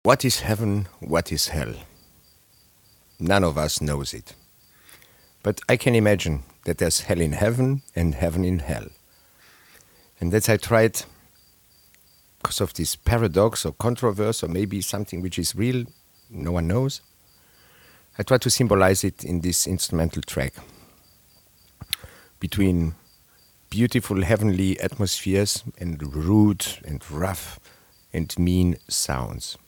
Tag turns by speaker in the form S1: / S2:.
S1: What is heaven? What is hell? None of us knows it. But I can imagine that there's hell in heaven and heaven in hell. And that I tried, because of this paradox or controversy or maybe something which is real, no one knows, I tried to symbolize it in this instrumental track between beautiful heavenly atmospheres and rude and rough and mean sounds.